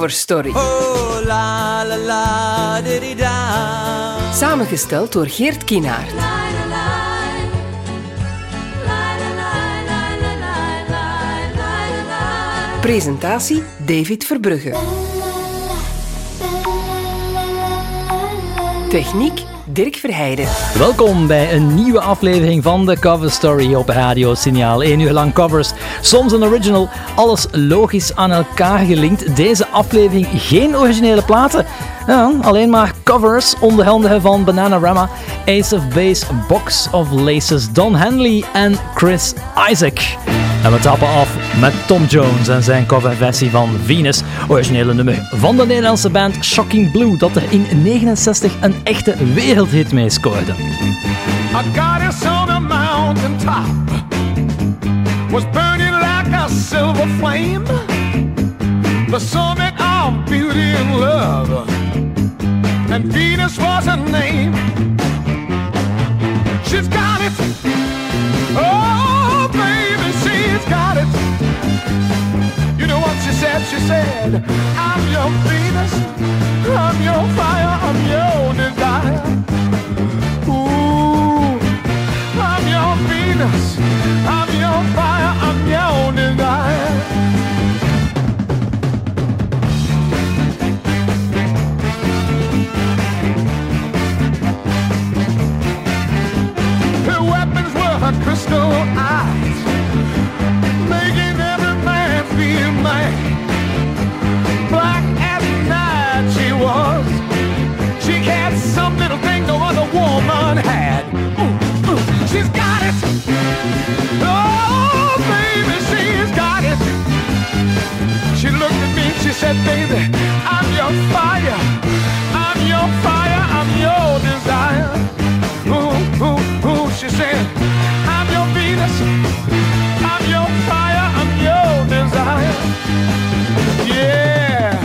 Cover Story. Oh, la, la, la, di-di-da. Samengesteld door Geert Kienaert. Presentatie David Verbrugge. Techniek Dirk Verheijden. Welkom bij een nieuwe aflevering van de Cover Story op Radio Signaal. 1 uur lang covers, soms een original, alles logisch aan elkaar gelinkt. Deze aflevering geen originele platen, ja, alleen maar covers onder handen van Bananarama, Ace of Base, Box of Laces, Don Henley en Chris Isaak. En we trappen af met Tom Jones en zijn coverversie van Venus, originele nummer van de Nederlandse band Shocking Blue, dat er in 1969 een echte wereldhit mee scoorde. A goddess on a mountain top was burning like a silver flame, the summit of beauty and love, and Venus was her name. She's got it, oh baby, she's got it. You know what she said? She said, I'm your Venus, I'm your fire, I'm your desire. Ooh, I'm your Venus, I'm your fire, I'm your desire. Her weapons were her crystal eyes, making every man feel mad. Black as night she was, she had some little thing no other woman had. She's got it, oh baby, she's got it. She looked at me, she said, baby, I'm your fire, I'm your fire, I'm your desire. Ooh, ooh, ooh, she said, I'm your Venus, I'm your fire, I'm your desire. Yeah.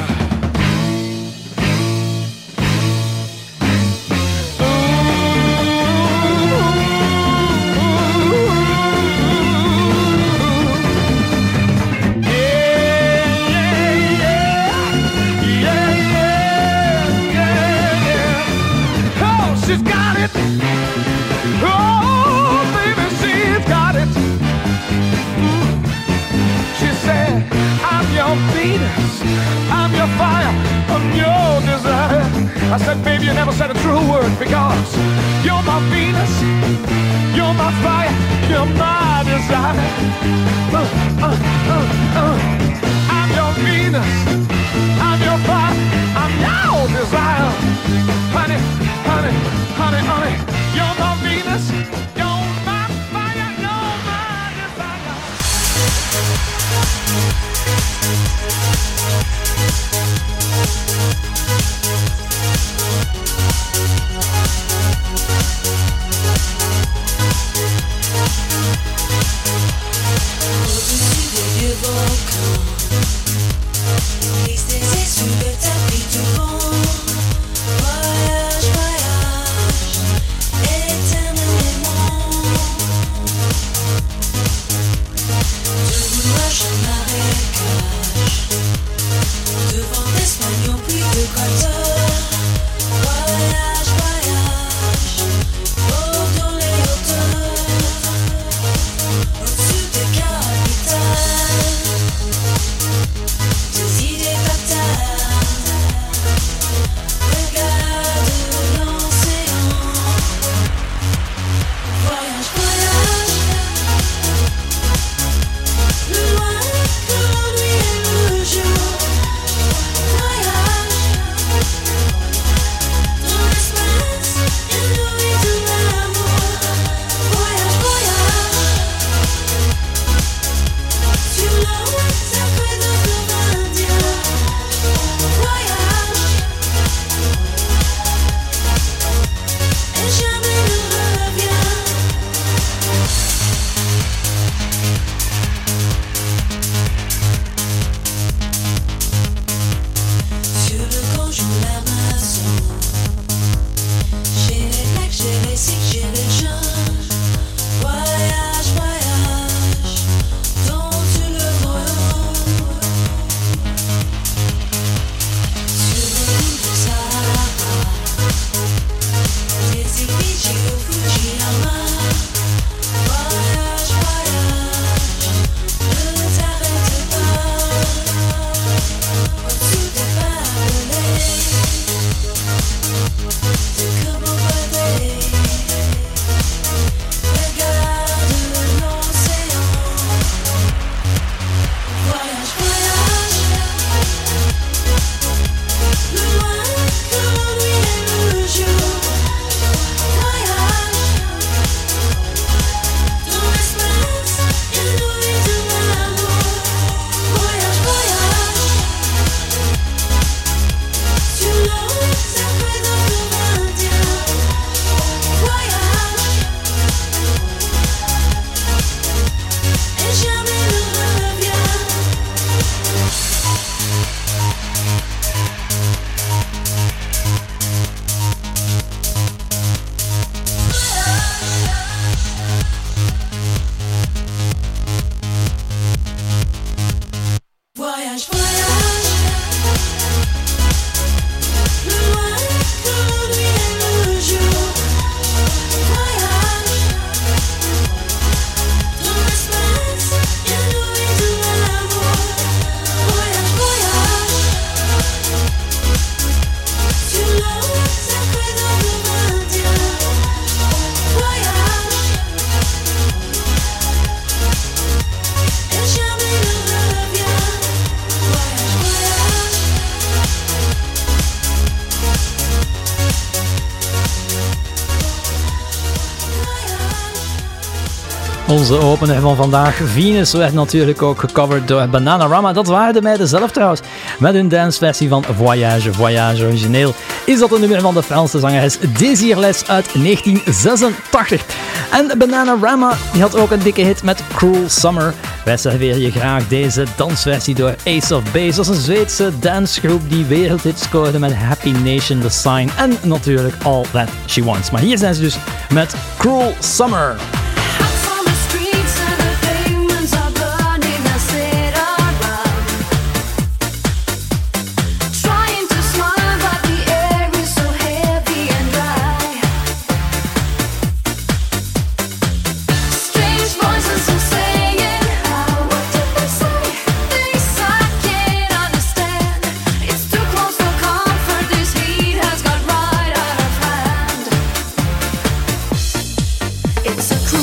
She's got it. Oh, baby, she's got it. She said, I'm your Venus, I'm your fire, I'm your desire. I said, baby, you never said a true word, because you're my Venus, you're my fire, you're my desire. I'm your Venus, I'm your fire, I'm your desire. Honey, honey, honey, honey, you're my Venus, you're my fire, you're my desire. Au-dessus des vieux volcans, glissent des ailes sur le tapis du vent. Voyage, voyage, éternellement. De nuages en marécage, devant d'Espagne au puits d'Équateur. Voyage, voyage, haut dans les hauteurs, au-dessus des capitales, des idées fatales. Regarde l'océan. Voyage, voyage, loin de la nuit et le jour. Voyage, Onze opener van vandaag, Venus, werd natuurlijk ook gecoverd door Bananarama. Dat waren de meiden zelf trouwens, met hun danceversie van Voyage. Voyage origineel is dat een nummer van de Franse zangeres Désirless uit 1986. En Bananarama die had ook een dikke hit met Cruel Summer. Wij serveren je graag deze dansversie door Ace of Base. Dat is een Zweedse dancegroep die wereldhits scoorde met Happy Nation, The Sign en natuurlijk All That She Wants. Maar hier zijn ze dus met Cruel Summer. It's a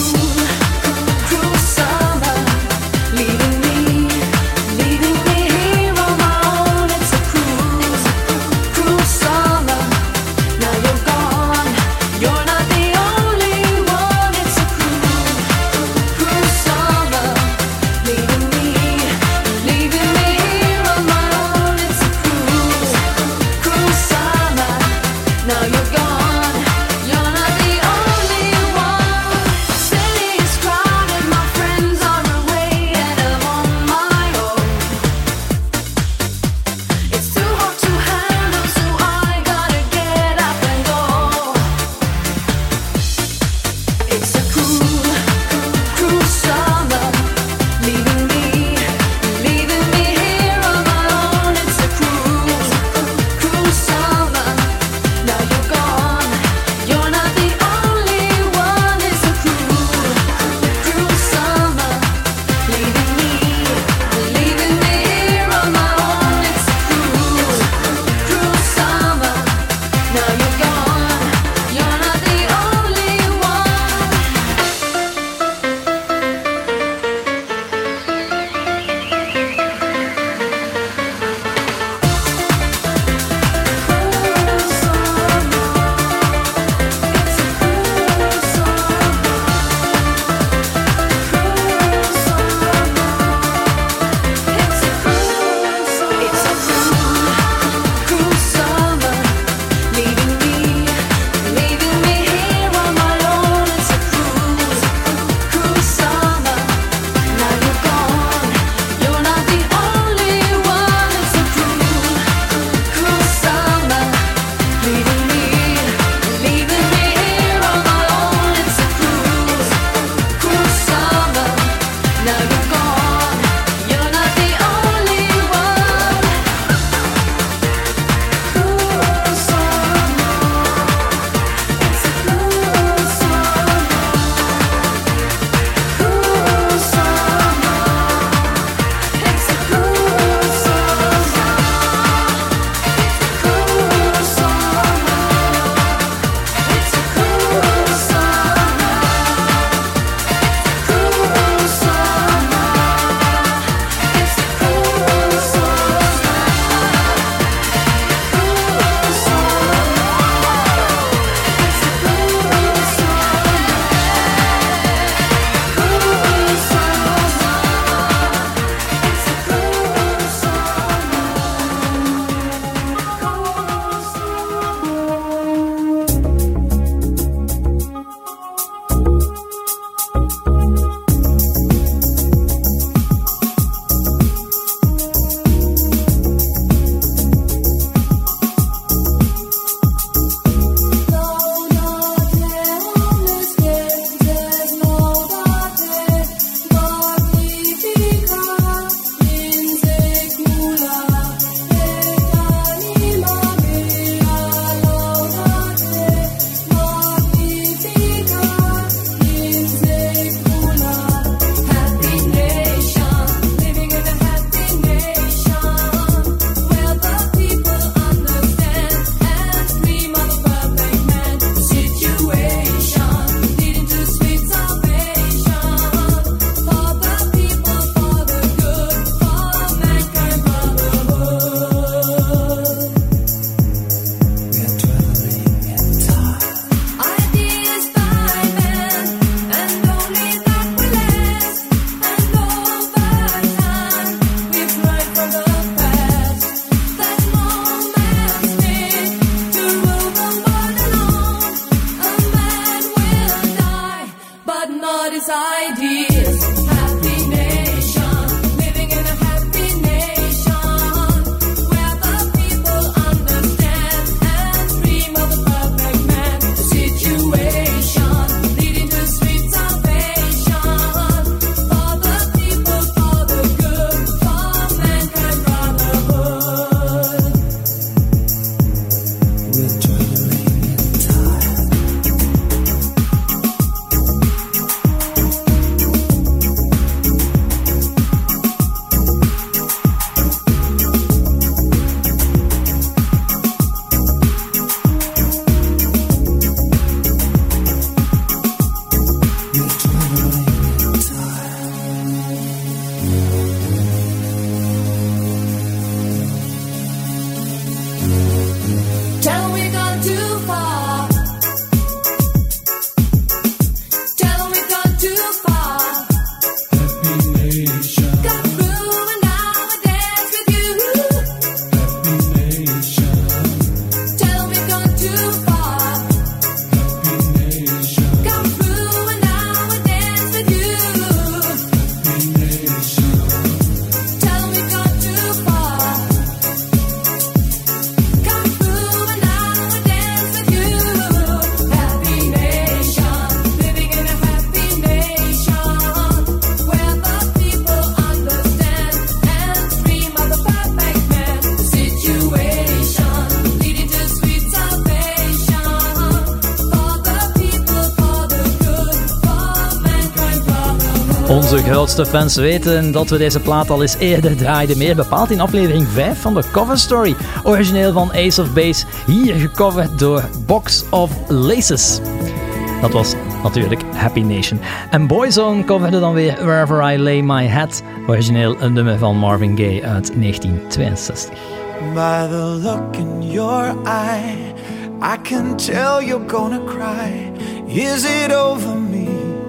Onze grootste fans weten dat we deze plaat al eens eerder draaiden, meer bepaald in aflevering 5 van de Cover Story. Origineel van Ace of Base, hier gecoverd door Box of Laces. Dat was natuurlijk Happy Nation. En Boyzone coverde dan weer Wherever I Lay My Head, origineel een nummer van Marvin Gaye uit 1962. By the look in your eye, I can tell you're gonna cry. Is it over me?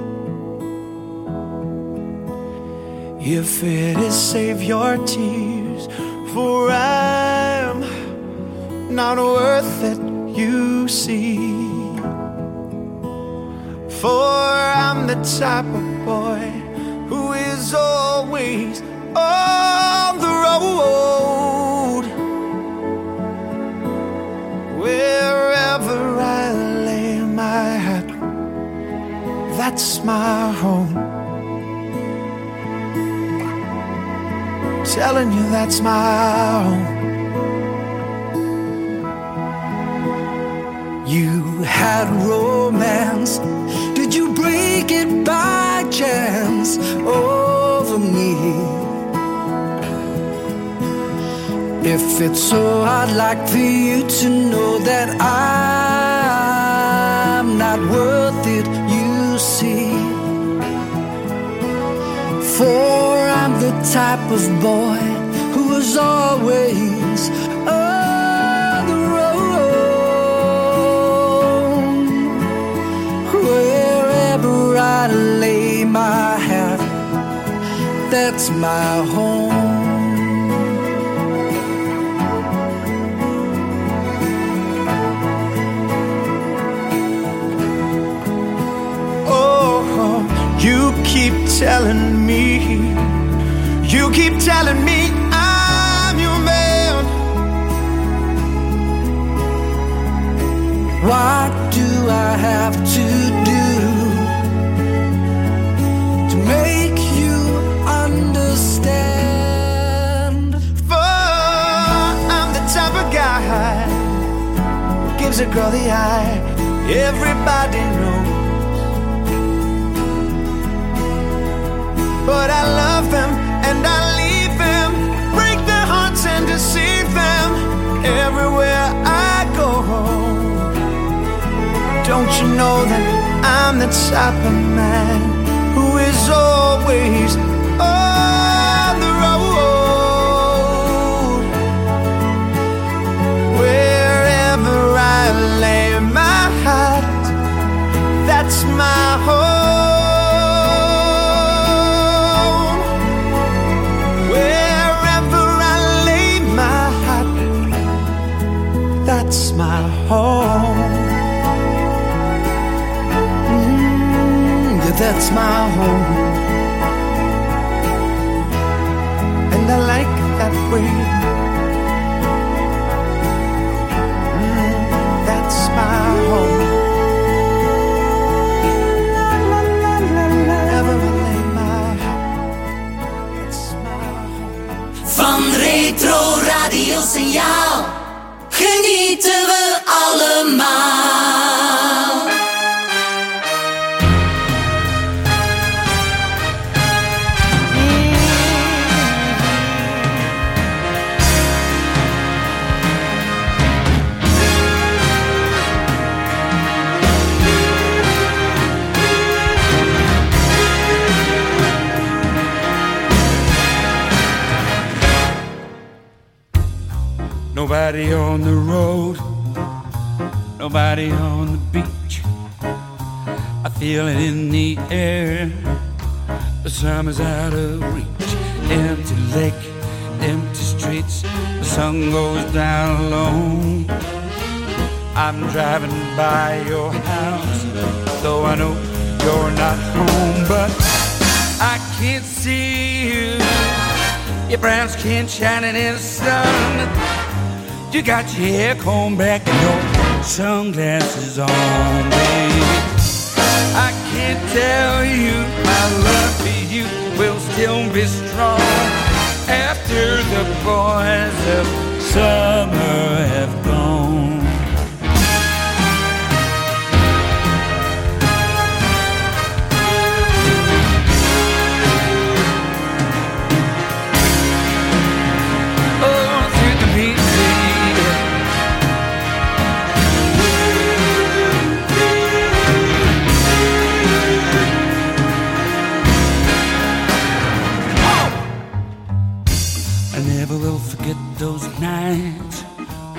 If it is, save your tears, for I'm not worth it, you see. For I'm the type of boy who is always on the road. Wherever I lay my head, that's my home. Telling you that's my home. You had romance. Did you break it by chance over me? If it's so, I'd like for you to know that I'm not worth it, you see. For I'm the type of boy who is always on the road. Wherever I lay my head, that's my home. Oh, you keep telling me, you keep telling me I'm your man. What do I have to do to make you understand? For I'm the type of guy gives a girl the eye, everybody knows. But I love them and I leave them, break their hearts and deceive them everywhere I go. Don't you know that I'm the type of man who is always on the road? Wherever I lay my hat, that's my home. That's my home. Yeah, that's my home. And I like it that way. That's my home. Wherever I lay my head, that's my home. Van Retro Radio Signaal genieten we allemaal. Nobody on the road, nobody on the beach. I feel it in the air, the summer's out of reach. Empty lake, empty streets, the sun goes down alone. I'm driving by your house, though I know you're not home. But I can't see you, your brown skin shining in the sun. You got your hair combed back and your sunglasses on, baby. I can't tell you my love for you will still be strong after the boys of summer have gone.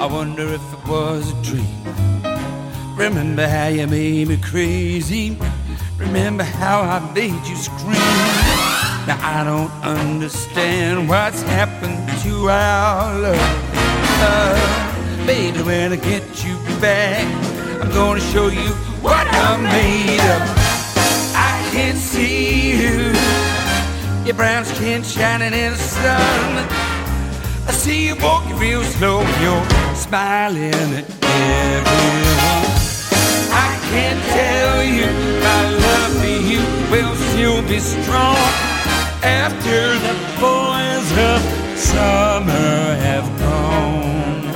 I wonder if it was a dream. Remember how you made me crazy. Remember how I made you scream. Now I don't understand what's happened to our love. Baby, when I get you back, I'm gonna show you what I'm made of. I can't see you, your brown skin shining in the sun. I see you walking real slow, you're smiling at everyone. I can't tell you my love for you will still be strong after the boys of summer have gone.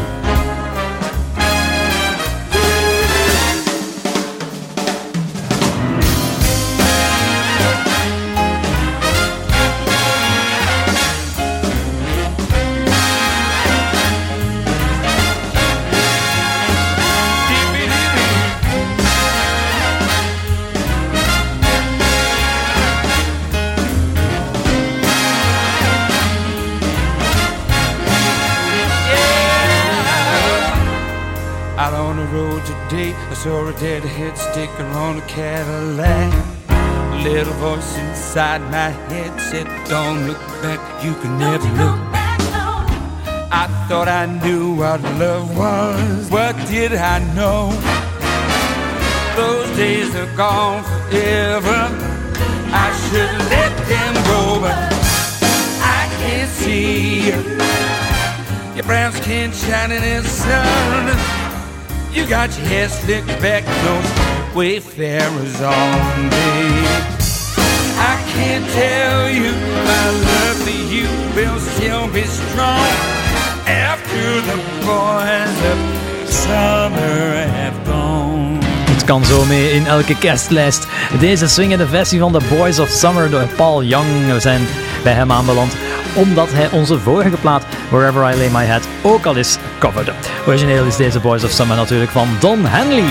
Out on the road today, I saw a deadhead sticker on a Cadillac. A little voice inside my head said, don't look back, you can never look back. I thought I knew what love was. What did I know? Those days are gone forever. I should let them go, but I can't see you. Your brown skin shining in the sun. You got your hair slicked back, those wayfarers on, babe. I can't tell you my love for you will still be strong after the boys of summer have gone. Het kan zo mee in elke kerstlijst. Deze swingende versie van The Boys of Summer door Paul Young. We zijn bij hem aanbeland omdat hij onze vorige plaat Wherever I Lay My Head ook al eens coverde. Origineel is deze Boys of Summer natuurlijk van Don Henley.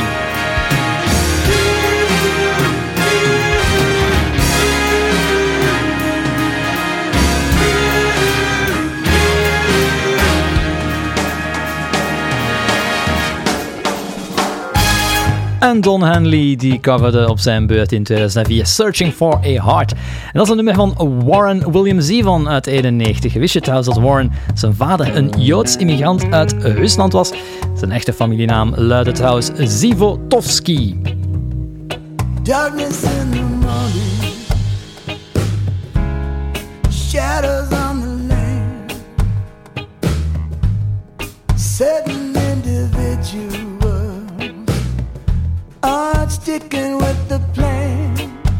En Don Henley die coverde op zijn beurt in 2004 Searching for a Heart. En dat is een nummer van Warren William Zevon uit 91. Wist je trouwens dat Warren zijn vader een Joods immigrant uit Rusland was? Zijn echte familienaam luidde trouwens Zivotofsky. Darkness in the morning, shadows on the lane, certain individuals aren't sticking with the plan,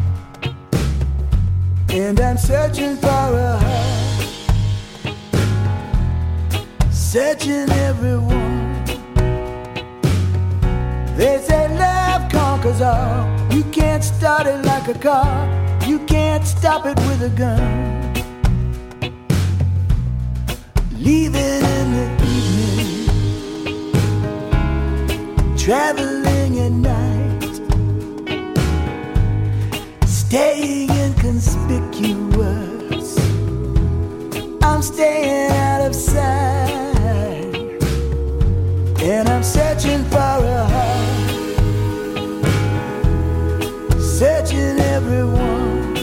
and I'm searching for a heart, searching everyone. They say love conquers all. You can't start it like a car, you can't stop it with a gun. Leaving in the evening, traveling at night, staying inconspicuous, I'm staying out of sight, and I'm searching for a heart, searching everyone.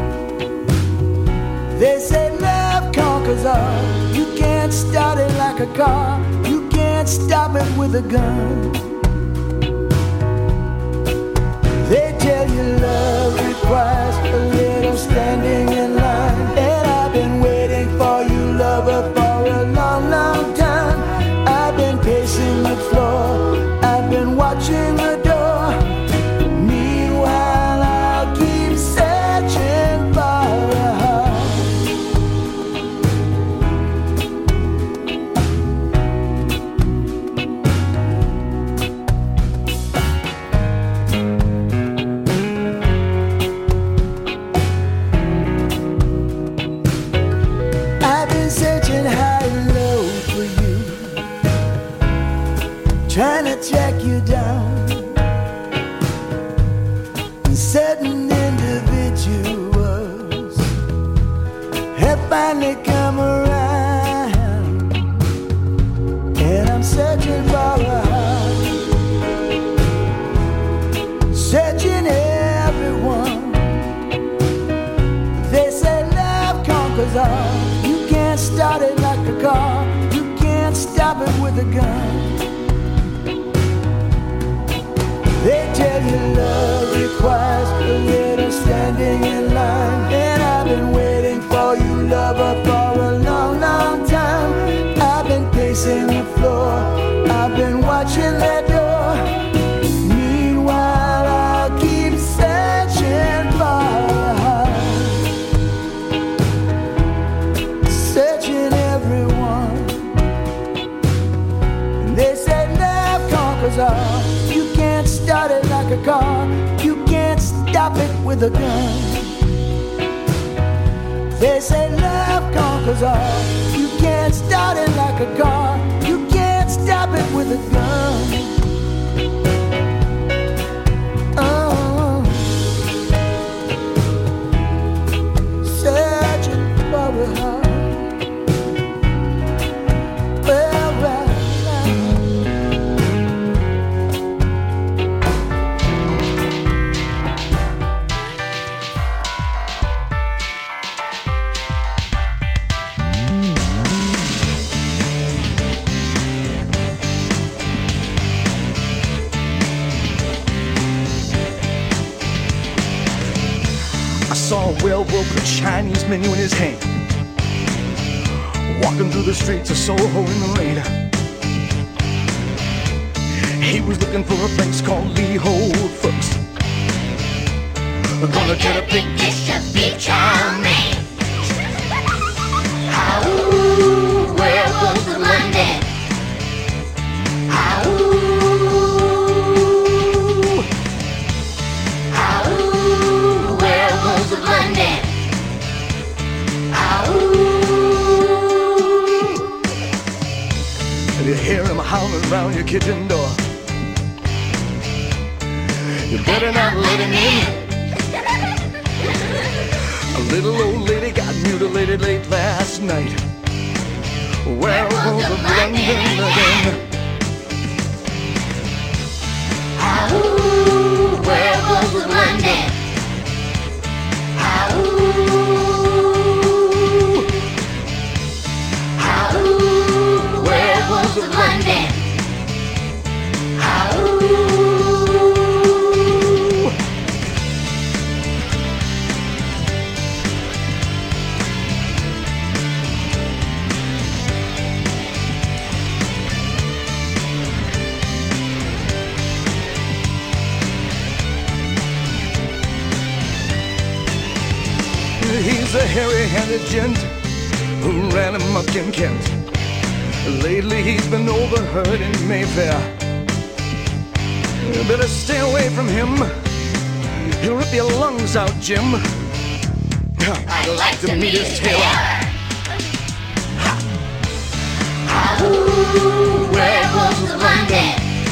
They say love conquers all. You can't start it like a car, you can't stop it with a gun. They tell you love requires a little standing in line, and I've been waiting for you, lover, for a long, long time. I've been pacing the floor, I've been watching the door. Meanwhile, I'll keep searching for a heart. I've been searching high and low for you, trying to track you down. Certain individuals have finally come around, and I'm searching car. You can't stop it with a gun. They tell you love requires a little standing in line, and I've been waiting for you, lover, for a long, long time. I've been pacing the floor, I've been watching that door. Meanwhile, I'll keep searching for a heart, searching everyone. And they say love conquers all. You can't start it like a car, you can't stop it with a gun. They say love conquers all. You can't start it like a car, you can't stop it with a gun. Oh, searching for a heart. Well, right. Saw a werewolf with a Chinese menu in his hand, walking through the streets of Soho in the rain. He was looking for a place called Lee Ho Fooks. Gonna get a big dish of beef chow mein. How werewolves of London. How werewolves of London. And you hear him howling around your kitchen door. You better not let him in. A little old lady got mutilated late last night. Werewolves of London again. Werewolves of London. Werewolves of London. He's a hairy-handed gent who ran amok in Kent. Lately he's been overheard in Mayfair. You better stay away from him. He'll rip your lungs out, Jim. I'd like to meet his tailor. Werewolves of London.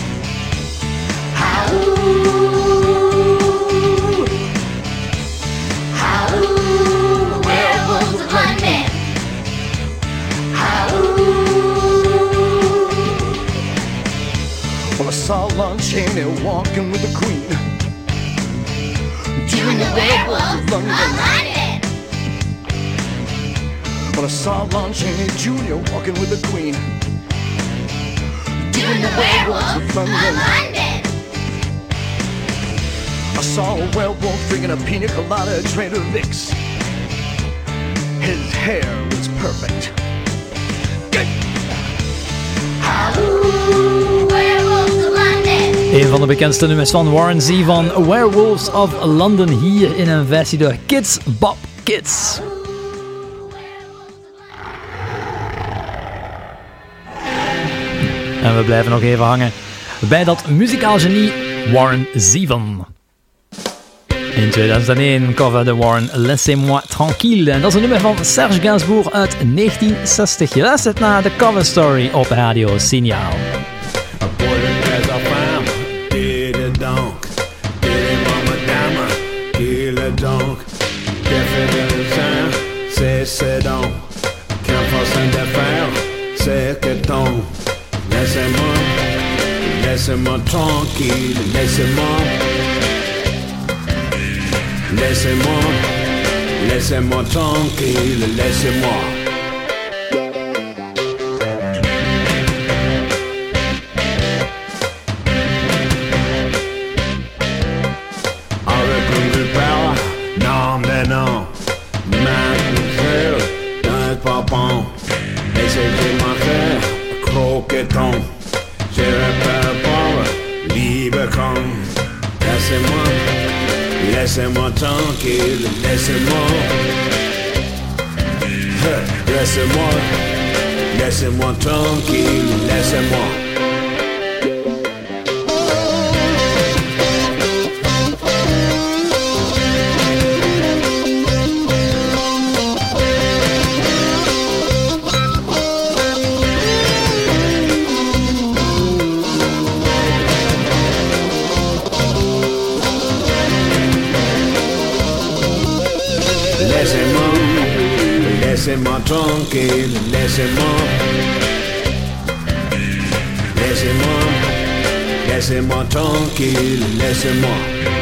Werewolves of London. Well, I saw Lon Chaney walking with the Queen, doing the werewolves of London. Well, I saw Lon Chaney Jr. walking with the Queen, doing the werewolves of London. I saw a werewolf drinking a pina colada at Trader Vic's. His hair was perfect. Een van de bekendste nummers van Warren Zevon, Werewolves of London, hier in een versie door Kids Bop Kids. En we blijven nog even hangen bij dat muzikaal genie Warren Zevon. In 2001 coverde Warren Laissez-moi tranquille. En dat is een nummer van Serge Gainsbourg uit 1960. Je luistert naar de Cover Story op Radio Signaal. C'est donc qu'un forçant de faire, c'est que ton laissez-moi tranquille, laissez-moi tranquille, laissez-moi. laissez-moi tranquille, laissez-moi, laissez-moi tranquille, laissez-moi. Laissez-moi tranquille, laissez-moi, laissez-moi tranquille, laissez-moi.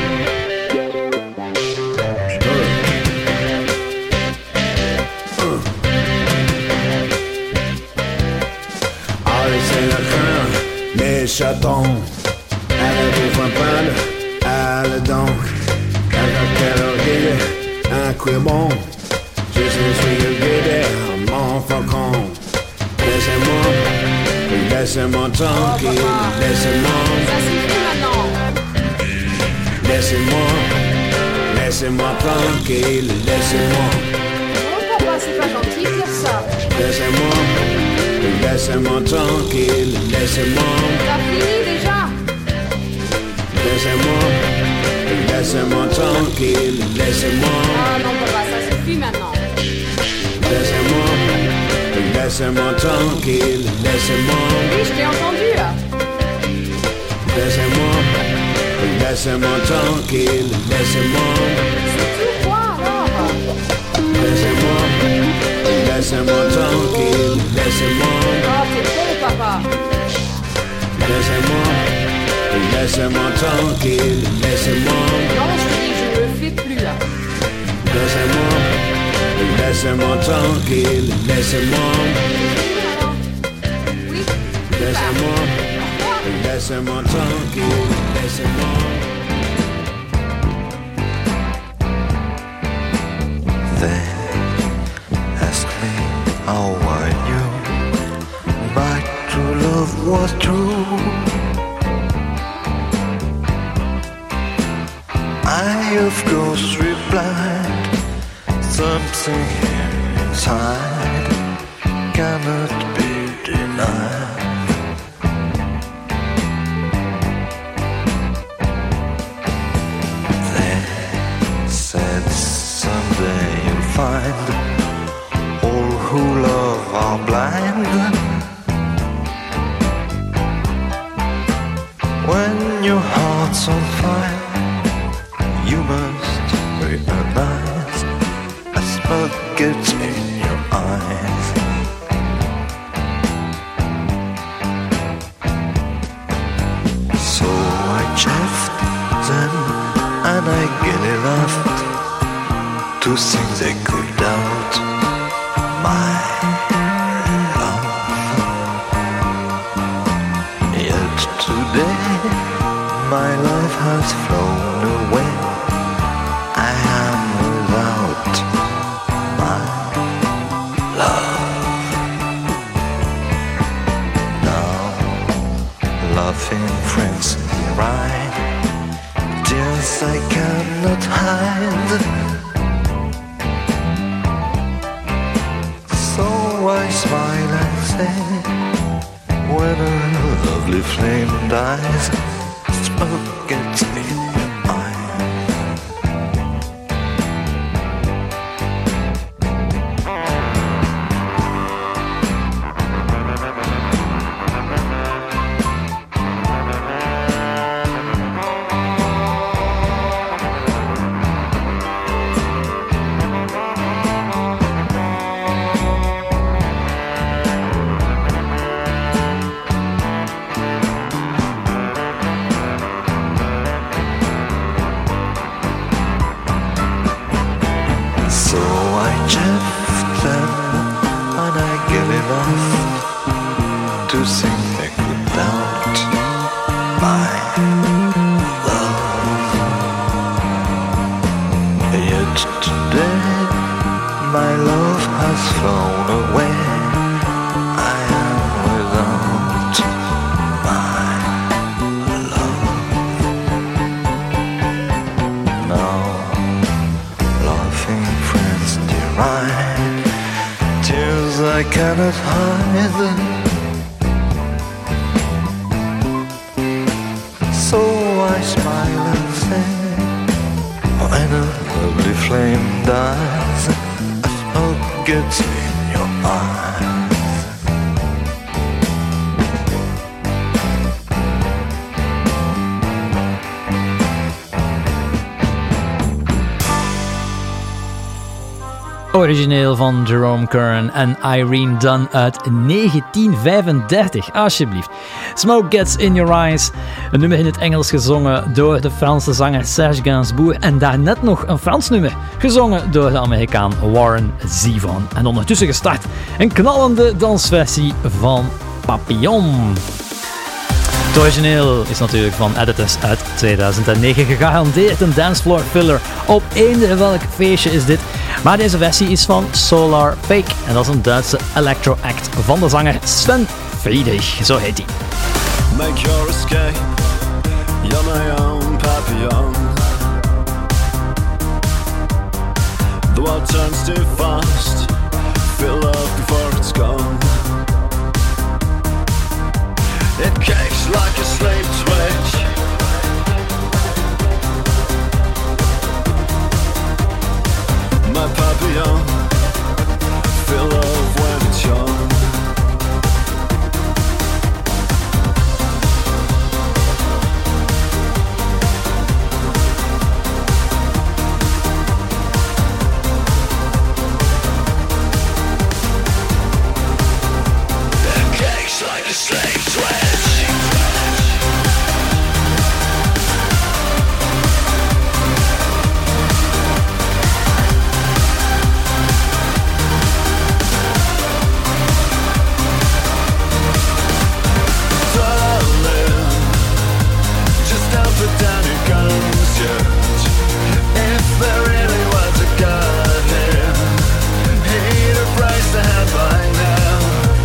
Allez, c'est la crainte, les chatons, allez vous faire pâle, allez donc, avec quelle orgueil, un coup bon. Je suis le guide, mon faucon. Laissez-moi tranquille, laissez-moi. Ça suffit maintenant. Laissez-moi tranquille, laissez-moi. Non, papa, c'est pas gentil de dire ça. Laissez-moi tranquille, laissez-moi. T'as fini déjà? Laissez-moi tranquille, laissez-moi. Ah non, papa, ça suffit maintenant. Laissez-moi tranquille, laissez-moi. Oui, je t'ai entendu là. Laissez-moi tranquille, laissez-moi. C'est tout quoi alors? Laissez-moi tranquille, laissez-moi. Oh, t'es bon, papa. Laissez-moi tranquille, laissez-moi. Non, je te dis, je ne le fais plus là. Laissez-moi tranquille, laissez-moi. Oui. Laissez-moi tranquille, laissez-moi. They ask me how I knew my true love was true. I of course replied, something inside cannot be denied. They said someday you'll find all who love are blind. When your heart's on fire, you must realize a smoke gets in your eyes. So I chaffed them and I gaily laughed to think they could doubt my love. Yet today my life has flown away. I am without my love. Now, laughing friends ride, tears I cannot hide. So I smile and say, when a lovely flame dies, smoke gets in your eyes. So I chaffed them and I gave it off to think they could doubt my love. Yet today my love has flown away. I am without my love. I cannot hide. So I smile and say, when a lovely flame dies, a smoke gets in your eyes. Origineel van Jerome Kern en Irene Dunn uit 1935, alsjeblieft. Smoke Gets In Your Eyes, een nummer in het Engels gezongen door de Franse zanger Serge Gainsbourg en daarnet nog een Frans nummer, gezongen door de Amerikaan Warren Zevon. En ondertussen gestart een knallende dansversie van Papillon. Het origineel is natuurlijk van Editors uit 2009. Gegarandeerd een dancefloor filler. Op eender welk feestje is dit. Maar deze versie is van Solar Fake. En dat is een Duitse electro-act van de zanger Sven Friedrich. Zo heet hij. Make your escape. You're my own papillon. The world turns too fast. Feel love before it's gone. It kicks like a sleep twitch. My papillon, feel love when it's young. It kicks like a sleep twitch. Put down your guns yet. If there really was a God here, he'd have raised the hand by now.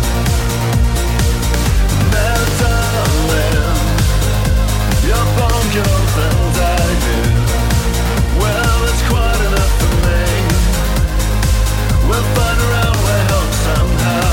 Now, darling, your bone can open die here. Well, it's quite enough for me. We'll find our own way home somehow.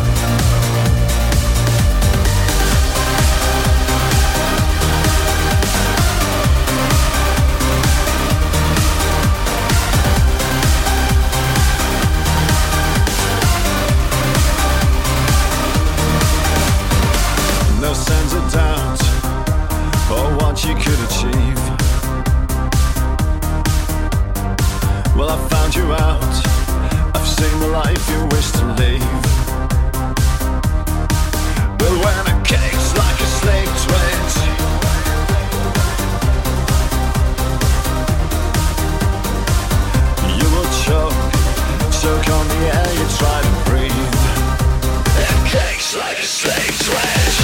No sense of doubt or what you could achieve. Well, I found you out. I've seen the life you wish to leave. But when it kicks like a sleep twitch, you will choke on the air you try to breathe. It kicks like a sleep twitch.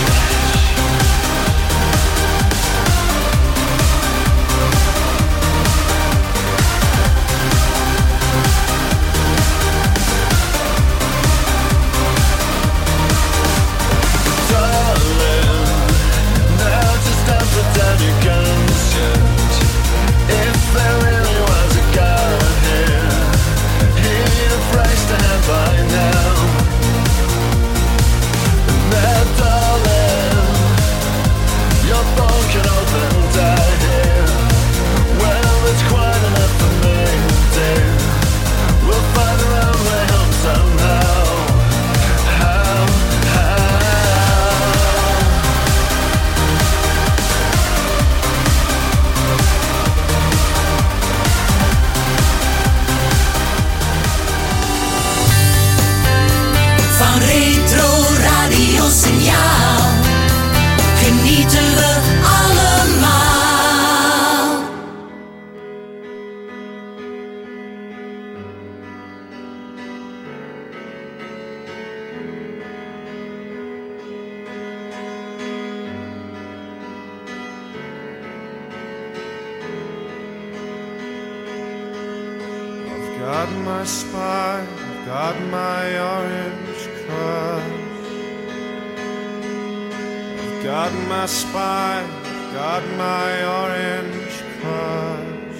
Put down your guns yet. If there really was a God here, he'd have raised a hand by now. Now, darling, your bone can open die here. Well, it's quite enough for me, dear. We'll find our own way home somehow. How? Van Retro Radio Signaal genieten we allemaal. I've got my spine, I've got my orange crush. I've got my spine, I've got my orange crush.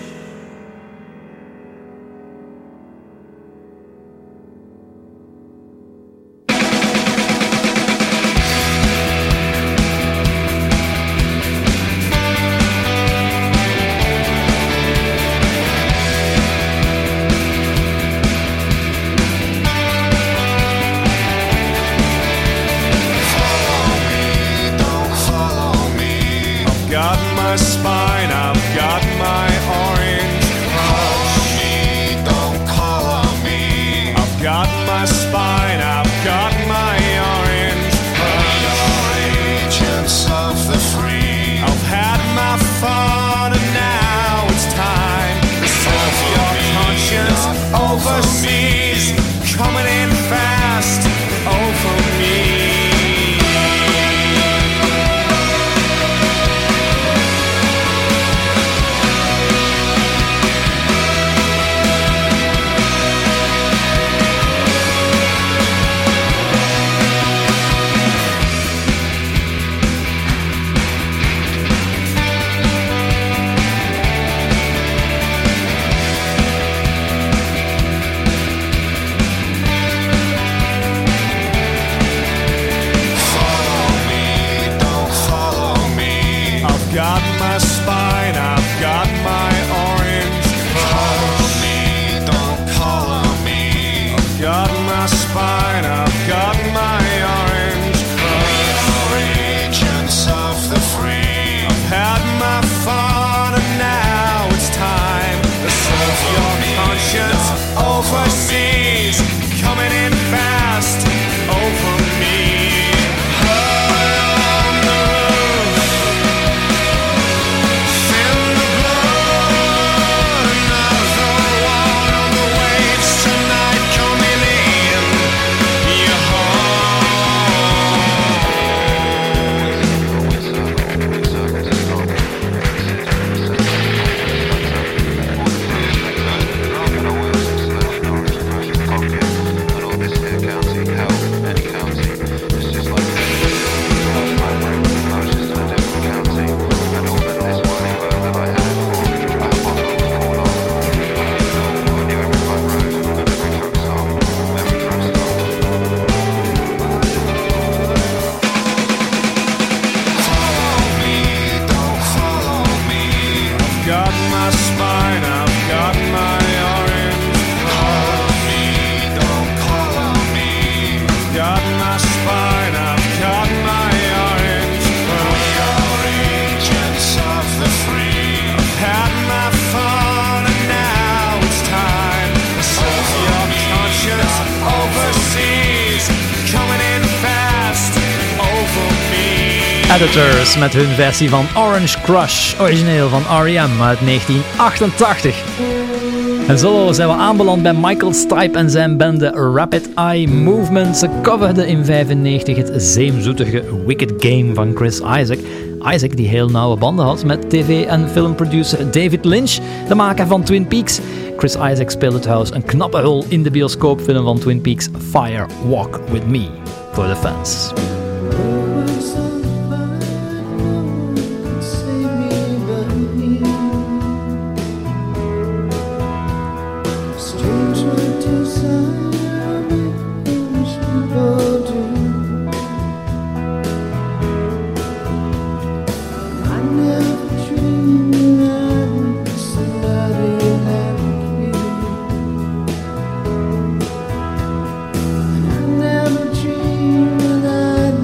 my spine, I've got my orange crush. Don't call on me. I've got my spine, I've got my orange crush. Agents of the free. I've had my fun and now it's time to serve your conscience overseas, coming in fast over me. Got my spine, I've got my orange crush. Don't call on me. I've got my spine, I've got my orange crush. We are agents of the free. I've had my fun and now it's time to serve your conscience overseas, coming in fast over me. Editors met hun versie van Orange Crush, origineel van R.E.M. uit 1988. En zo zijn we aanbeland bij Michael Stipe en zijn bende Rapid Eye Movement. Ze coverden in 1995 het zeemzoetige Wicked Game van Chris Isaak. Isaak die heel nauwe banden had met tv- en filmproducer David Lynch, de maker van Twin Peaks. Chris Isaak speelde trouwens een knappe rol in de bioscoopfilm van Twin Peaks Fire Walk With Me, voor de fans. Never dreamed that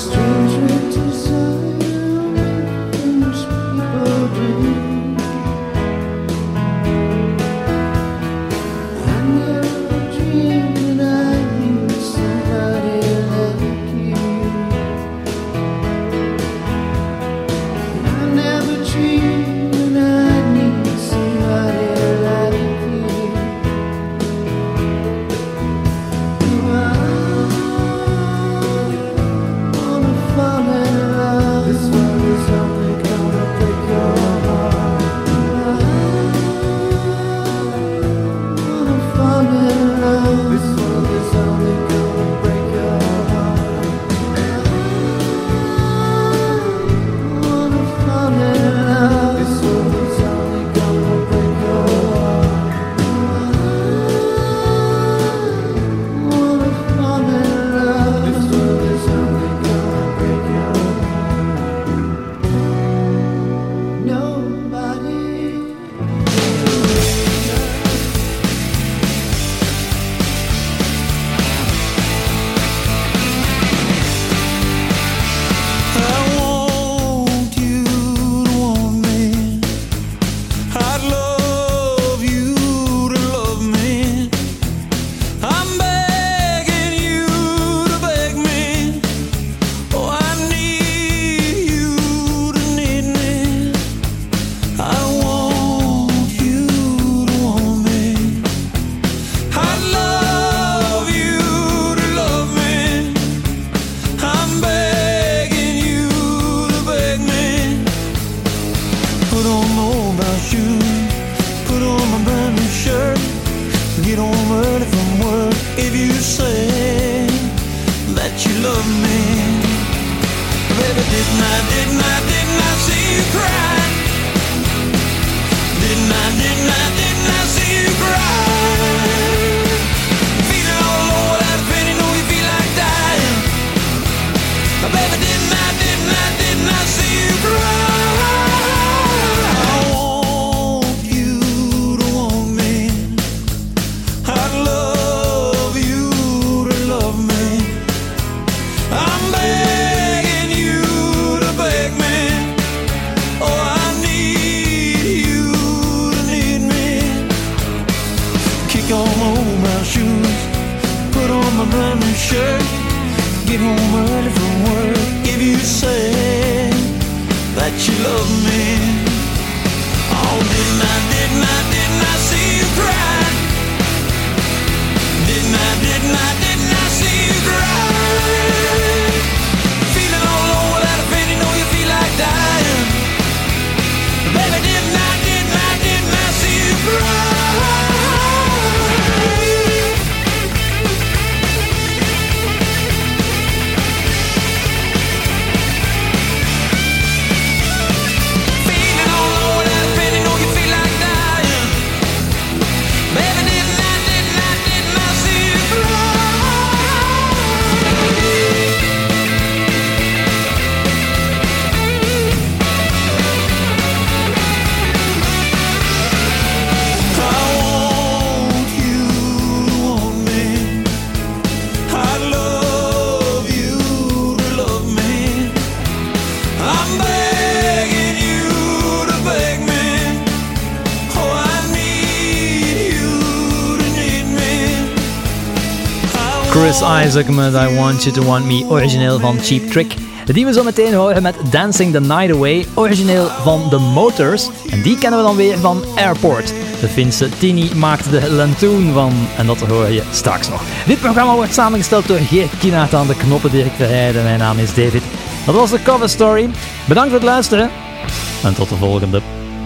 Chris Isaak met I Want You To Want Me, origineel van Cheap Trick. Die we zo meteen horen met Dancing the Night Away, origineel van The Motors. En die kennen we dan weer van Airport. De Finse Tini maakte de Lantoon van. En dat hoor je straks nog. Dit programma wordt samengesteld door Geert Kienaert aan de knoppen, Dirk Verheijden. Mijn naam is David. Dat was de Cover Story. Bedankt voor het luisteren. En tot de volgende.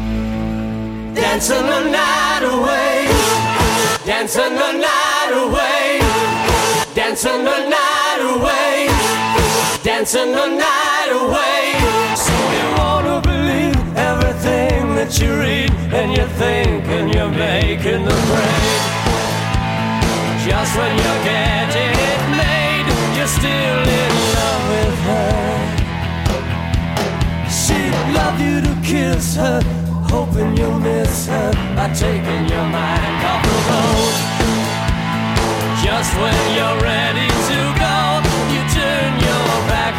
Dancing the night away. Dancing the night away. Dancing the night away. Dancing the night away. So you wanna believe everything that you read, and you think, and you're making the grade. Just when you're getting it made, you're still in love with her. She'd love you to kiss her, hoping you'll miss her by taking your mind off the road. Just when you're ready to go, you turn your back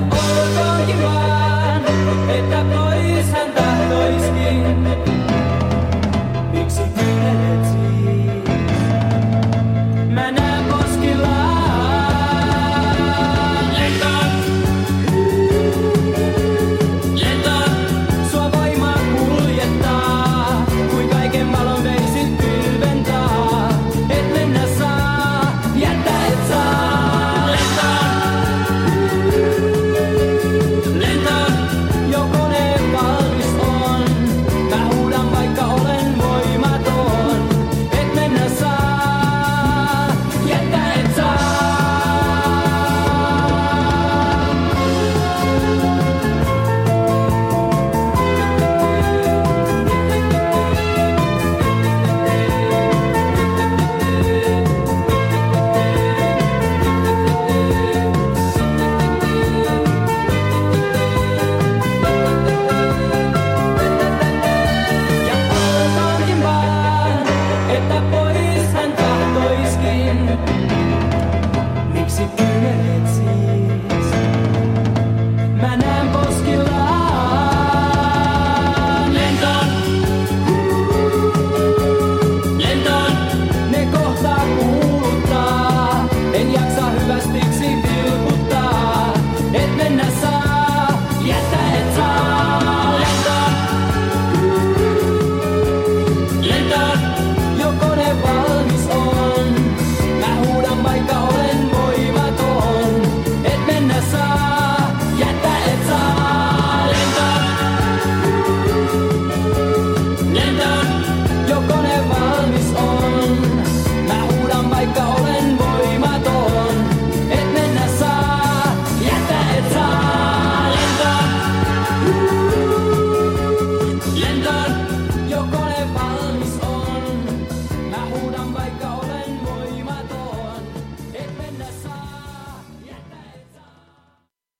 oh